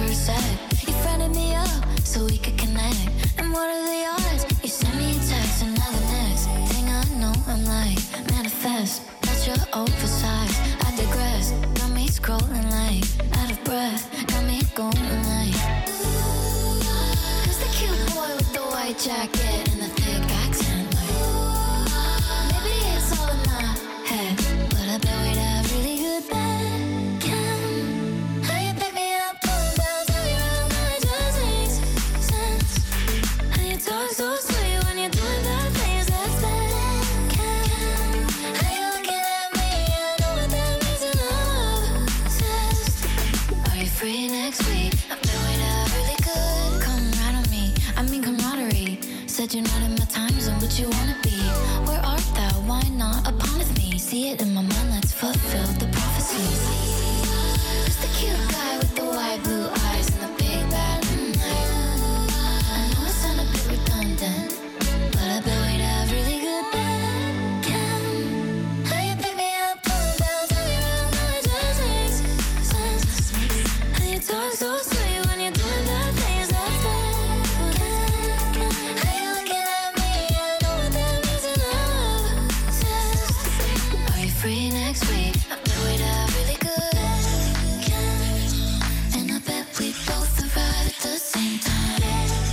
first said. You friended me up so we could connect. And what are the odds? You sent me a text and now the next thing I know I'm like, manifest. That you're oversized, I digress. Got me scrolling like, out of breath. Got me going like, who's the cute boy with the white jacket and the thick accent? Like, maybe it's all in my head, but I bet we'd have really good bed. How you pick me up, pull me down, turn me around, now it just makes sense. How you talk so sweet when you're doing bad things, that's bad. How you looking at me, I know what that means and I'm obsessed. Are you free next week? I bet we'd have really good. Come right on me, I mean camaraderie. Said you're not in my time zone, but you wanna be. Where art thou? Why not upon with me? See it in my mind, let's fulfill the prophecies. Who's the cute guy with the white blue eyes and the big bad night? I know it sound a bit redundant, but I bet we'd have really good bed. How you pick me up, pull me down, turn me around, now it just makes sense. How you talk so sweet when you're doing bad things, that's bad. How you looking at me, I know what that means and I'm obsessed. Are you free next week? I bet we'd have really good. And I bet we both arrive at the same time.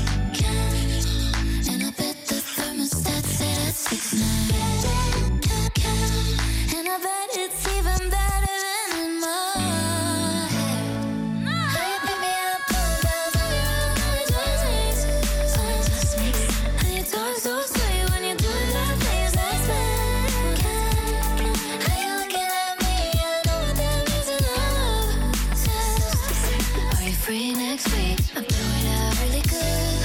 And I bet the thermostat set at 6'9". And I bet it's even better than in my head. How you pick me up, pull me down, turn me around, now it just makes sense. How you talk so sweet when you're doing bad things, that's bad. How you looking at me, I know what that means and I'm obsessed. Are you free next week? I bet we'd have really good.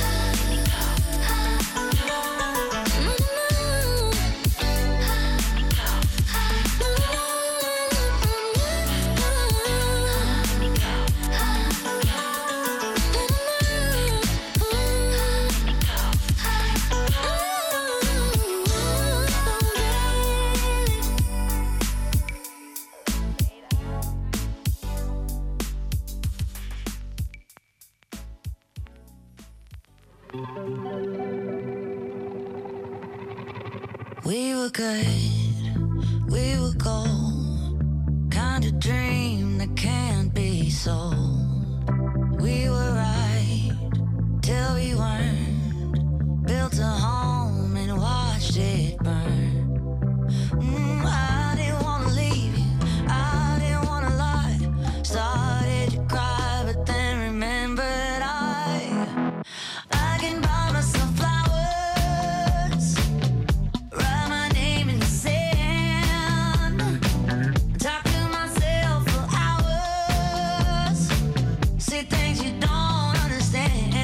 We were good, we were gold, kind of dream that can't be sold. We were right till we weren't, built a home and watched it burn. I didn't wanna leave you, I didn't wanna lie. Started to cry but then remembered I can buy myself flowers, write my name in the sand, talk to myself for hours, say things you don't understand.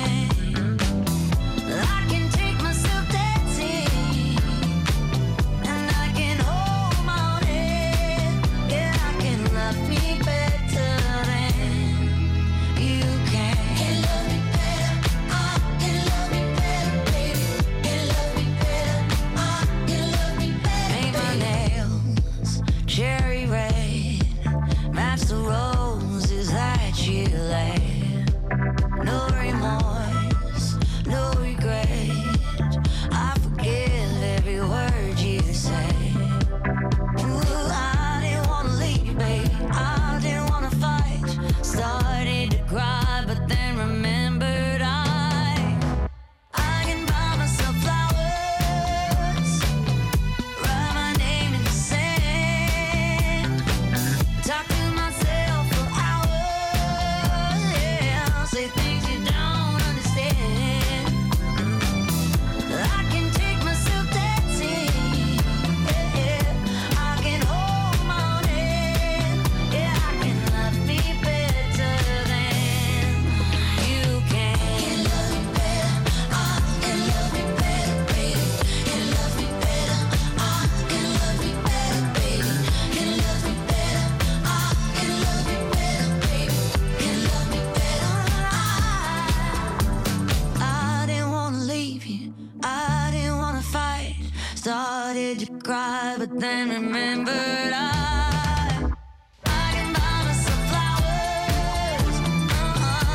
I can take myself dancing, and I can hold my own head. Yeah, I can love me better than you can. Can love me better, I can love me better, baby. Can love me better, I can love me better. Paint my nails cherry red, match the roses that you laid. No remorse, no regret, I forgive every word you say. Ooh, I didn't wanna leave, babe, I didn't wanna fight. Started to cry, but then remembered I can buy myself flowers, write my name in the sand, talk to myself for hours, yeah, say things you don't understand. I can take myself dancing, yeah, I can hold my own hand, yeah, I can love me better than you can. Can love me better, I can love me better, baby. Can love me better, I can love me better, baby. Can love me better, I can love me better, baby. Can love me better, I didn't wanna leave you, I didn't wanna fight. Started to cry, but then remembered I can buy myself flowers,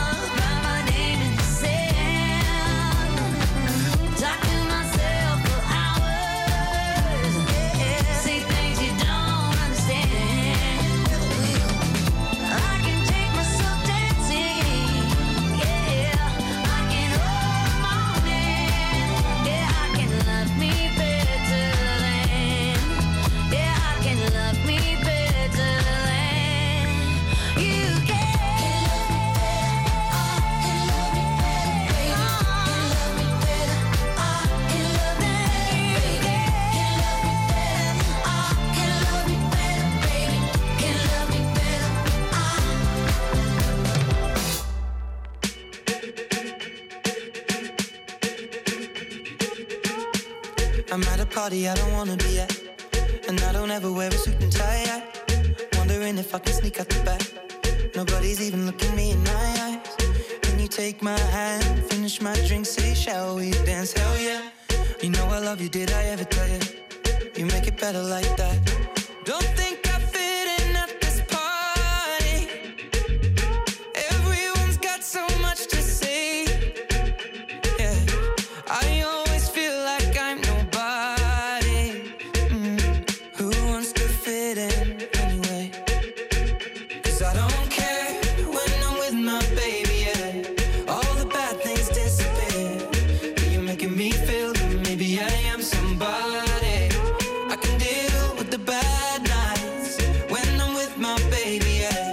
I'm at a party I don't wanna be at, and I don't ever wear a suit and tie yet. Wondering if I can sneak out the back. Nobody's even looking me in my eyes. Can you take my hand, finish my drink, say shall we dance? Hell yeah. You know I love you, did I ever tell you? You make it better like that. Don't think I fit in at this party. Everyone's got so much to say. Yeah, I always feel like I'm nobody. Who wants to fit in anyway? 'Cause I don't care when I'm with my baby, yeah. All the bad things disappear. You're making me feel that maybe I am somebody. I can deal with the bad nights when I'm with my baby, yeah.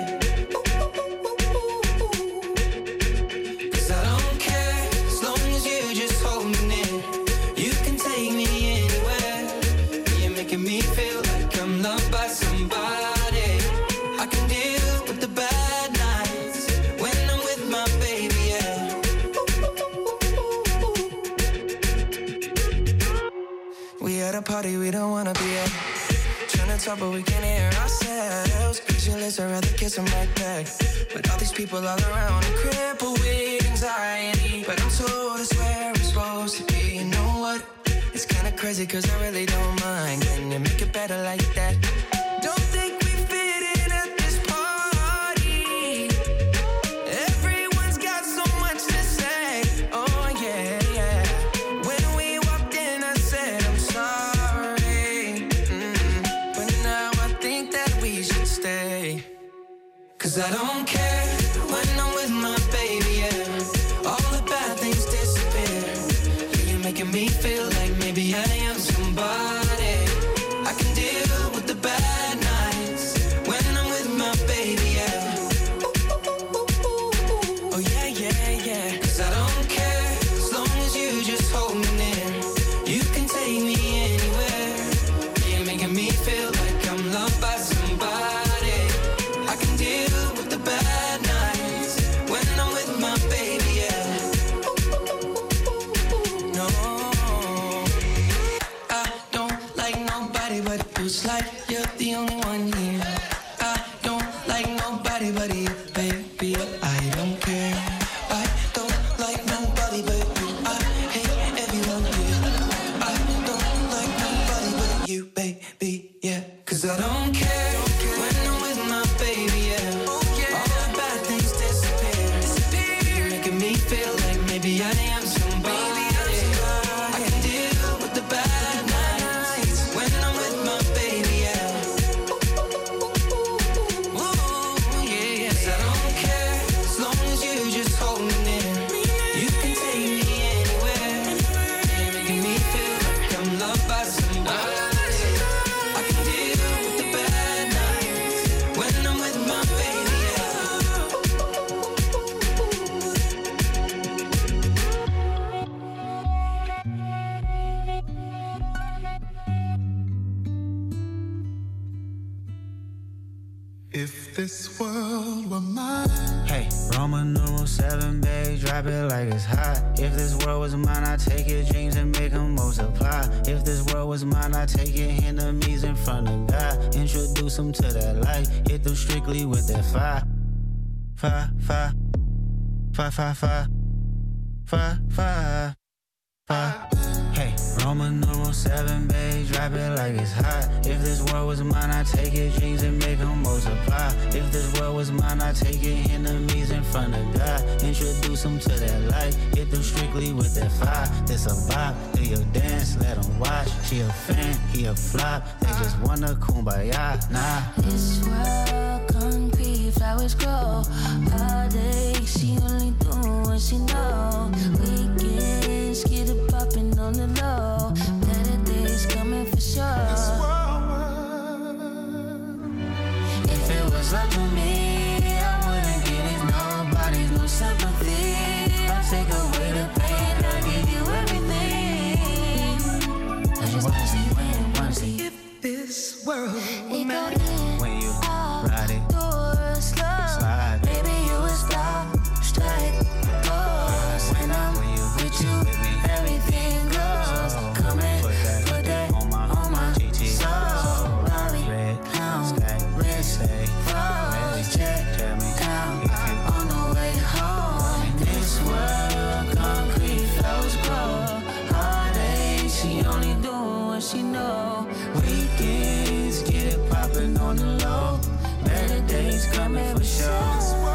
'Cause I don't care as long as you just hold me near. You can take me anywhere. You're making me feel like I'm loved by somebody. I can deal with the bad nights when I'm with my baby, yeah. We at a party we don't wanna be at. Trying to talk but we can't hear ourselves. Pictureless, I'd rather kiss them right back. But all these people all around, I'm crippled with anxiety. But I'm told it's where I'm supposed to be. You know what? It's kinda crazy 'cause I really don't mind. Can you make it better like that? Don't think we fit in at this party. Everyone's got so much to say. Oh yeah, yeah. When we walked in, I said I'm sorry. But now I think that we should stay. 'Cause I don't care when I'm with my baby, yeah. All the bad things disappear. You're making me feel like maybe I am somebody. I can deal with the bad nights when I'm with my baby, yeah. Oh yeah, yeah, yeah. 'Cause I don't care as long as you just hold me near. You can take me anywhere. You're making me feel like I'm loved by somebody. I can deal with the bad nights when I'm with my baby, yeah. No, I don't like nobody but you. It's like you're the only one here. I don't like nobody but you, baby. I don't care. I don't like nobody but you. I hate everyone here. I don't like nobody but you, baby, yeah. 'Cause I don't care when I'm with my baby, yeah. All the bad things disappear. You're making me feel like maybe I am somebody. I can deal with the bad nights when I'm with my baby, yeah. Ooh, yeah, yeah. 'Cause I don't care as long as you just hold me near. You can take me anywhere. You're making me feel like I'm loved by somebody. I can deal with the bad nights when I'm with my baby, yeah. If this world were mine. Hey, Roman numeral 7, babe, drop it like it's hot. If this world was mine, I'd take your dreams and make them multiply. If this world was mine, I'd take your enemies in front of God. Introduce them to that light, hit them strictly with that fire. Fire, fire, fire, fire, fire, fire, fire, fire. Hey, Roman numeral 7, babe, drop it like it's hot. If this world was mine, I'd take your dreams and make them multiply. If this world was mine, I'd take your enemies in front of God. Introduce them to that light, hit them strictly with that fire. This a vibe, do your dance, let them watch. She a fan, he a flop, they just wanna kumbaya, nah. This world concrete, flowers grow. All day, she only do what she know. Weekends, get it poppin' on the low. Better days coming for sure. If it was up to me, I wouldn't give nobody no sympathy. I'll take away the pain, I'll give you everything. I just wanna see wanna see. If this world were It go mine. in, When you out, ride it, door, slow. slide. Baby, you a stop, straight, pose. When I'm with you, everything goes. Come and put coming for sure.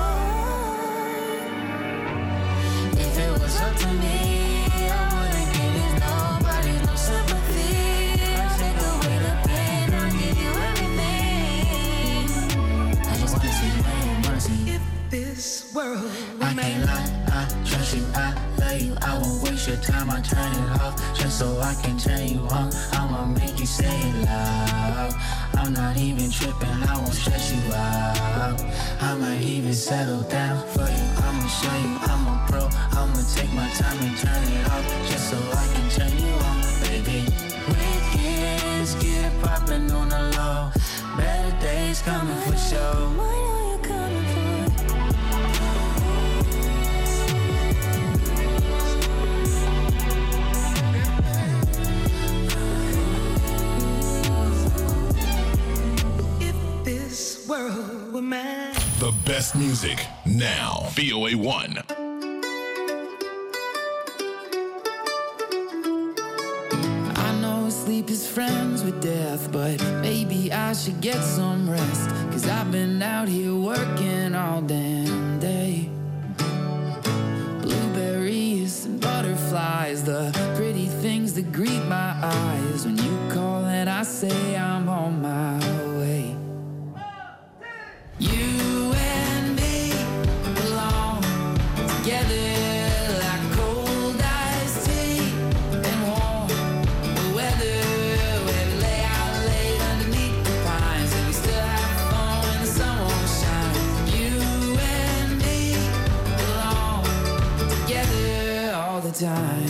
If it was up to me, I wouldn't give you nobody no sympathy. I take away the pain, I'll give you everything. I just wanna see you, wanna see you. If this world I can't lie, I trust you, I love you. I won't waste your time, I turn it off just so I can turn you on. I'ma make you say it loud. I'm not even tripping, I won't stress you out. I might even settle down for you. I'ma show you I'm a pro. I'ma take my time and turn it off just so I can turn you on, baby. Weekends get it poppin' on the low. Better days coming for sure. world were mine. The best music now. VOA1. I know sleep is friends with death, but maybe I should get some rest. 'Cause I've been out here working all damn day. Blueberries and butterflies, the pretty things that greet my eyes. When you call and I say I'm on my way. You and me belong together like cold iced tea and warm weather. Where we lay out late underneath the pines and we still have fun when the sun won't shine. You and me belong together all the time.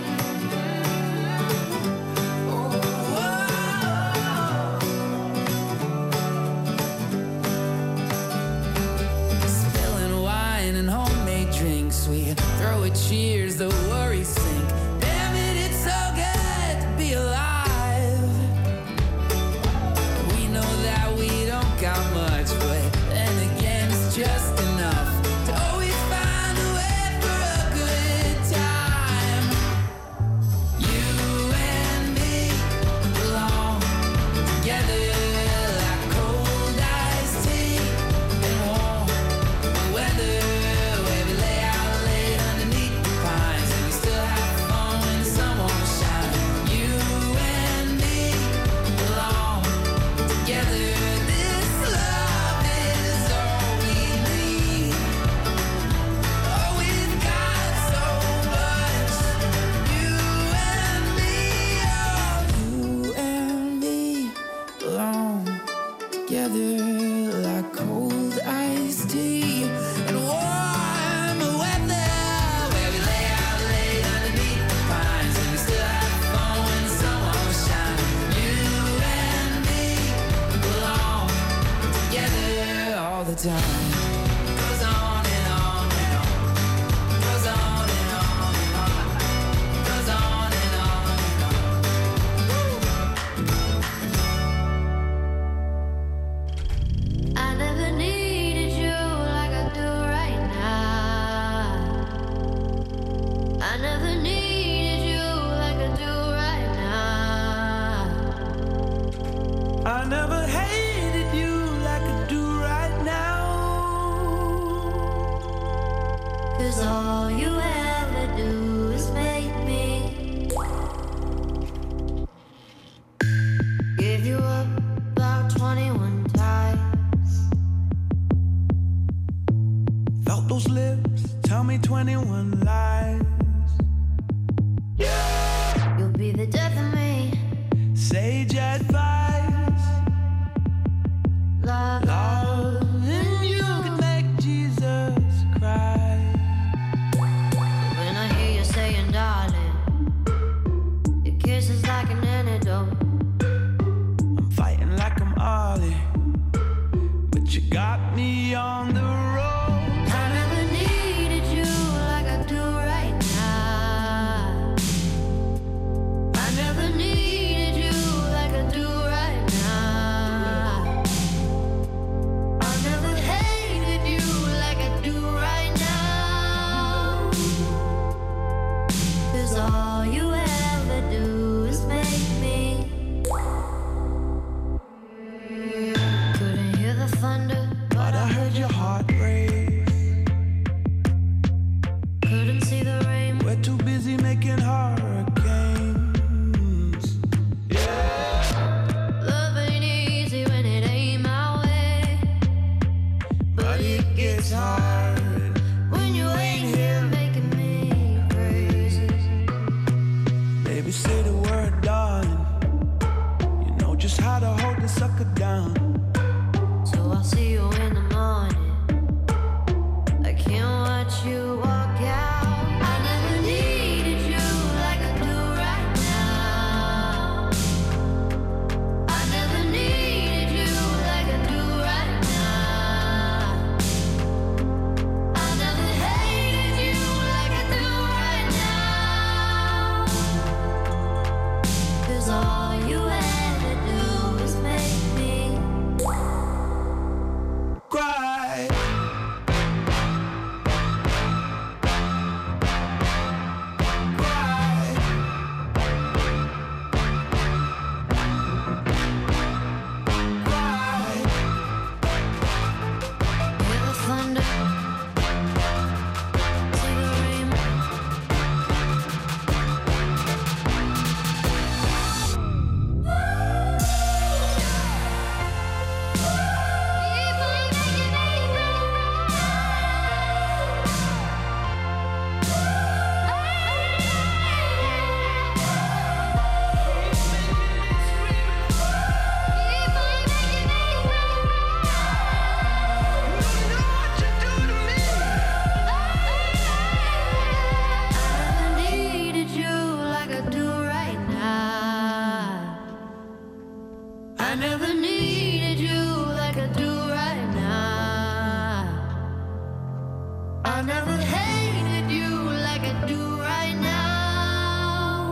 We throw a cheers, the worries sink. Damn it, it's so good to be alive. We know that we don't got much, but then again it's just enough to always find a way for a good time. You and me belong together like cold iced tea and warm weather. Like cold iced tea and warm weather, where we lay out late underneath the pines and we still have fun when the sun won't shine. You and me belong together all the time. Goes on and on and on. Goes on and on and on. Goes on and on and on. I never needed you like I do right now. I never needed you like I do right now. I never hated you like I do right now. 'Cause all you ever do is make me give you up about 21 times. Felt those lips tell me 21 lies. You'll be the death of me. Sage advice. Love and you can make Jesus cry. when I hear you saying darling, your kiss is like an antidote. I'm fighting like I'm Ollie, but you got me on the road. I never needed you like I do right now. I never needed you like I do right now. I never hated you like I do right now.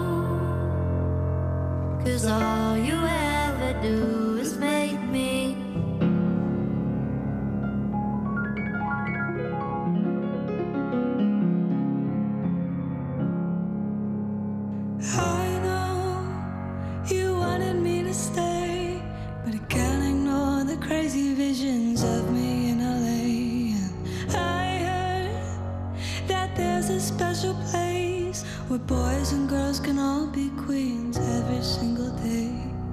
'Cause all you ever do is make me. I know you wanted me to stay, but I can't ignore the crazy visions of me in LA. And I heard that there's a special place where boys and girls can all be queens every single day.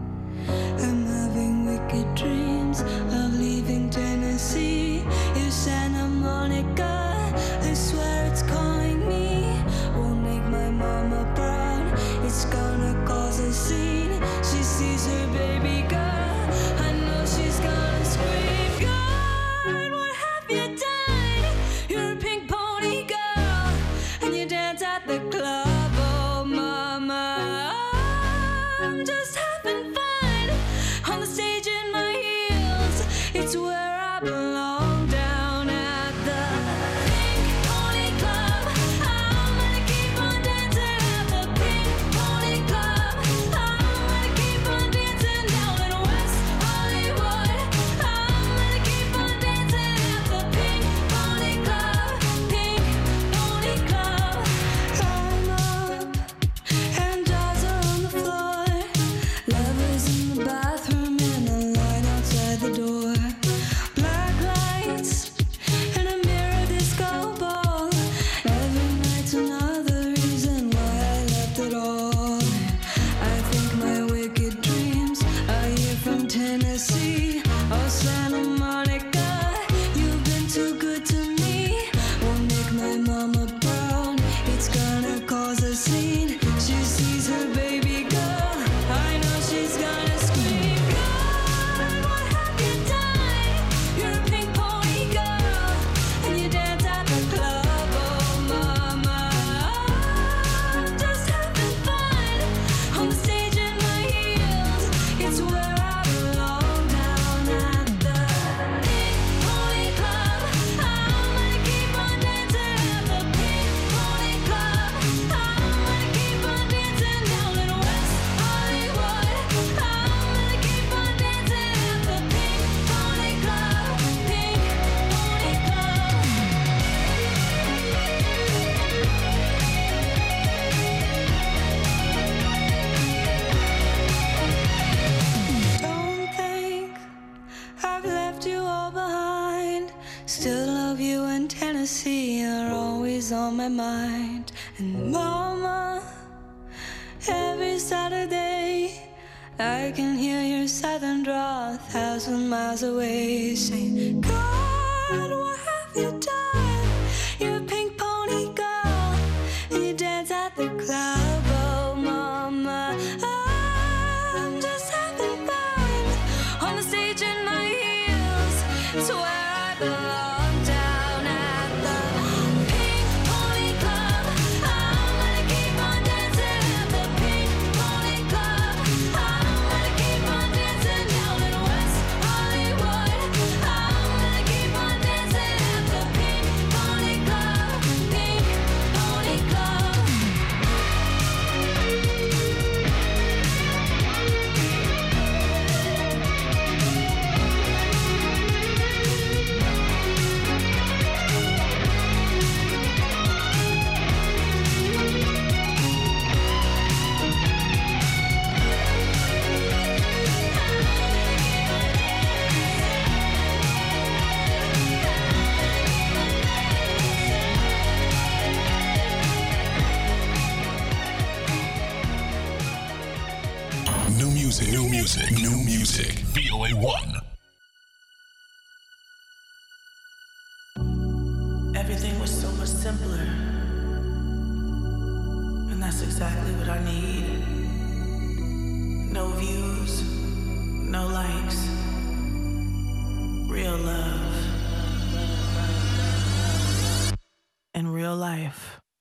I'm having wicked dreams of leaving Tennessee. It's Santa Monica, I swear it's calling me. Won't make my mama proud, it's gonna cause a scene. She sees her baby girl, I know she's gonna scream. God, what have you done? You're a pink pony girl, and you dance at the club. Oh mama, I'm just having fun on the stage in my heels. It's where I belong, down at the Pink Pony Club. I'm gonna keep on dancing at the Pink Pony Club. I'm gonna keep on dancing down in West Hollywood. I'm gonna keep on dancing at the Pink Pony Club. Pink Pony Club. I'm up and dolls are on the floor. Lovers in the bathroom and a line outside the door. Black lights and a mirror disco ball. Every night's another reason why I left it all. I think my wicked dreams are here from Tennessee or Santa Monica. You've been too good to me. Won't make my mama proud, it's gonna cause a scene. She sees her baby girl, I know she's gonna scream. God, what have you done? You're a pink pony girl, and you dance at the club. Oh mama, I'm just having fun on the stage in my heels. It's where I belong, down at the Pink Pony Club. I'm gonna keep on dancing at the Pink Pony Club. I'm gonna keep on dancing down in West Hollywood. I'm gonna keep on dancing at the Pink Pony Club. Pink Pony Club. Don't think I've left you all behind. Still love you, and Tennessee are always on my mind. And mama, every Saturday I can hear your southern drawl 1,000 miles away, saying, God, what have you done? You're a pink pony girl, and you dance at the club. Oh mama, I'm just having fun on the stage in my heels. It's where I belong, down at the Pink Pony Club. I'm gonna keep on dancing at the Pink Pony Club. I'm gonna keep on dancing down in West Hollywood. I'm gonna keep on dancing at the Pink Pony Club. Pink Pony Club. New music, new music, new music. VOA1. Everything was so much simpler. And that's exactly what I need. No views, no likes. Real love. In real life.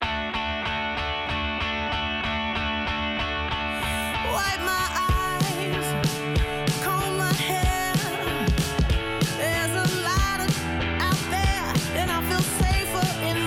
Wipe my eyes, comb my hair. There's a lot out there, and I feel safer in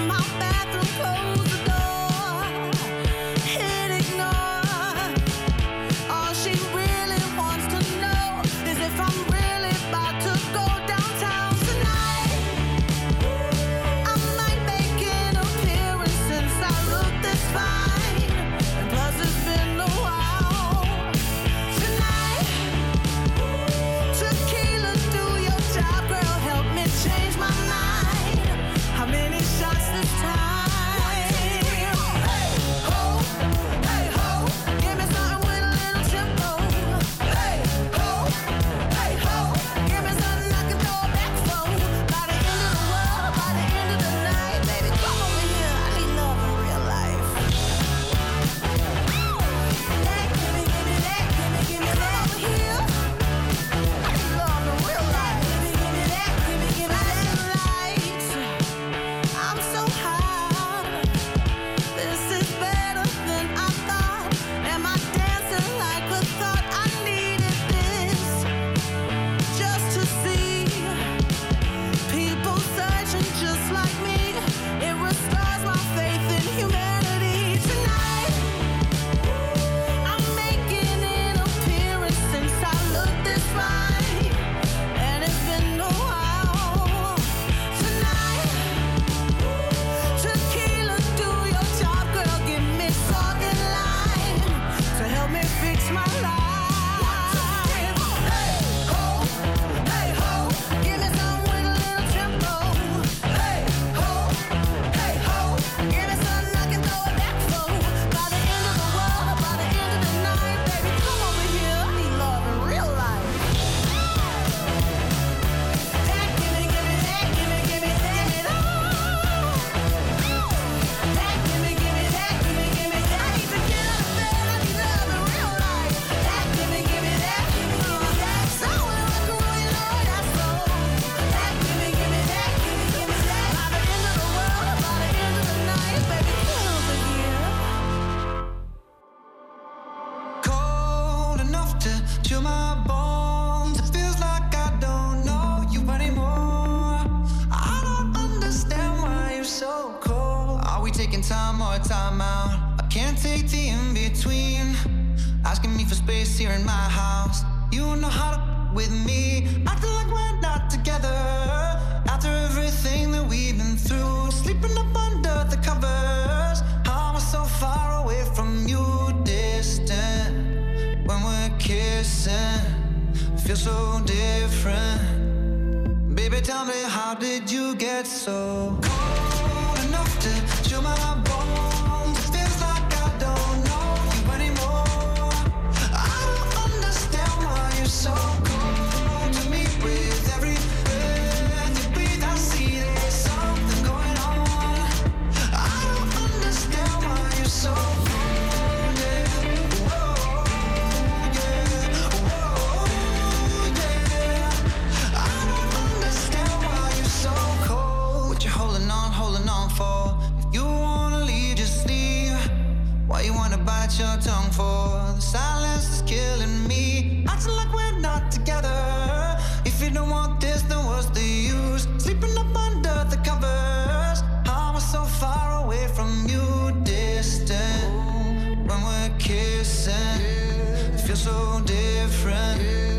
we taking time or time out? I can't take the in-between. Asking me for space here in my house. You know how to with me. Acting like we're not together. After everything that we've been through. Sleeping up under the covers. How am I so far away from you? Distant. When we're kissing. Feel so different. Baby, tell me, how did you get so cold enough to chill my bones? It feels like I don't know you anymore. I don't understand why you're so cold to me. With every breath you breathe, I see there's something going on. I don't understand why you're so cold, yeah. Whoa, yeah. Whoa, yeah. I don't understand why you're so cold. What you holding on for? If you wanna leave, just leave. Why you wanna bite your tongue for? The silence is killing me. Acting like we're not together. If you don't want this, then what's the use? Sleeping up under the covers. How am I so far away from you? Distant. When we're kissing, it feels so different.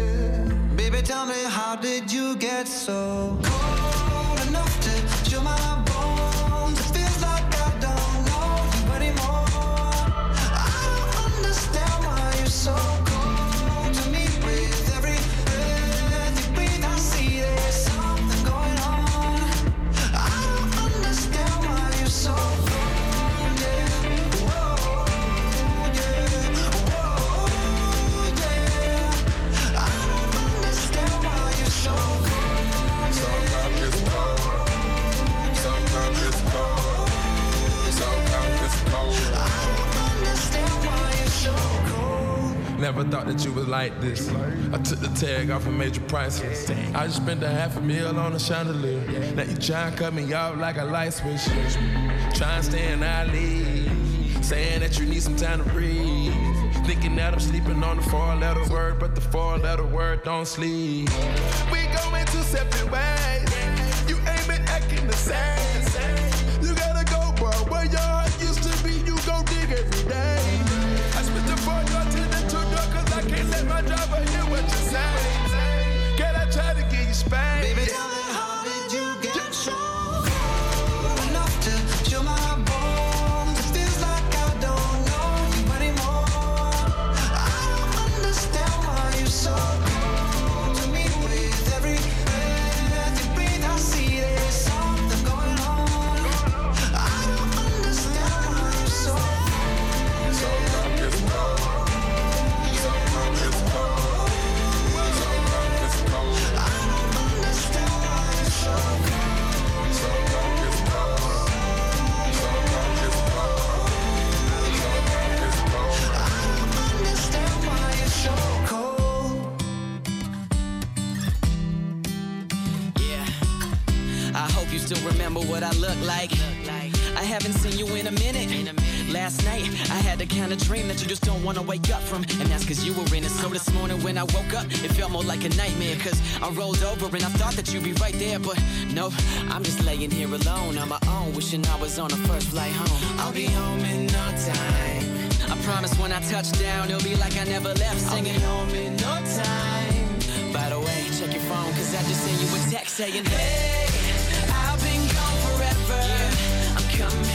Baby, tell me, how did you get so cold enough to chill my bones? It feels like I don't know you anymore. I don't understand why you're so cold to me. With every breath you breathe, I see there's something going on. I don't understand why you're so cold, yeah. Whoa, yeah. Whoa, yeah. I don't understand why you're so cold. Sometimes it's cold. Sometimes it's cold. Sometimes it's cold. I don't understand why you're so cold. Never thought that you was like this. I took the tag off and made you priceless. I just spent $500,000 on a chandelier. Now you try and cut me off like a light switch. Try and stay in our league. Saying that you need some time to breathe. Thinking that I'm sleeping on the 4-letter word, but the 4-letter word don't sleep. We going two separate ways. You ain't been acting the same. You gotta go, bro. Where your heart used to be, you go dig every day. I spent the 4 door to the 2 door, cause I can't let my driver hear what you're saying. Girl, I try to give you space. Baby, tell me, how did you get so cold enough to chill my bones? It feels like I don't know you anymore. I don't understand why you're so cold to me. With every breath you breathe, I see there's something going on. I don't understand why you're so cold. Sometimes it's cold. Sometimes it's cold. Sometimes it's cold. I don't understand why you're so cold. Sometimes it's cold. Sometimes it's cold. Sometimes it's cold. I don't understand why you're so cold. Yeah, I hope you still remember what I look like. I haven't seen you in a minute. Last night, I had the kind of dream that you just don't want to wake up from. And that's cause you were in it. So this morning when I woke up, it felt more like a nightmare. Cause I rolled over and I thought that you'd be right there. But nope, I'm just laying here alone on my own, wishing I was on the first flight home. I'll be home in no time. I promise when I touch down, it'll be like I never left singing. I'll be home in no time. By the way, check your phone, cause I just sent you a text saying, hey, I've been gone forever. Yeah, I'm coming.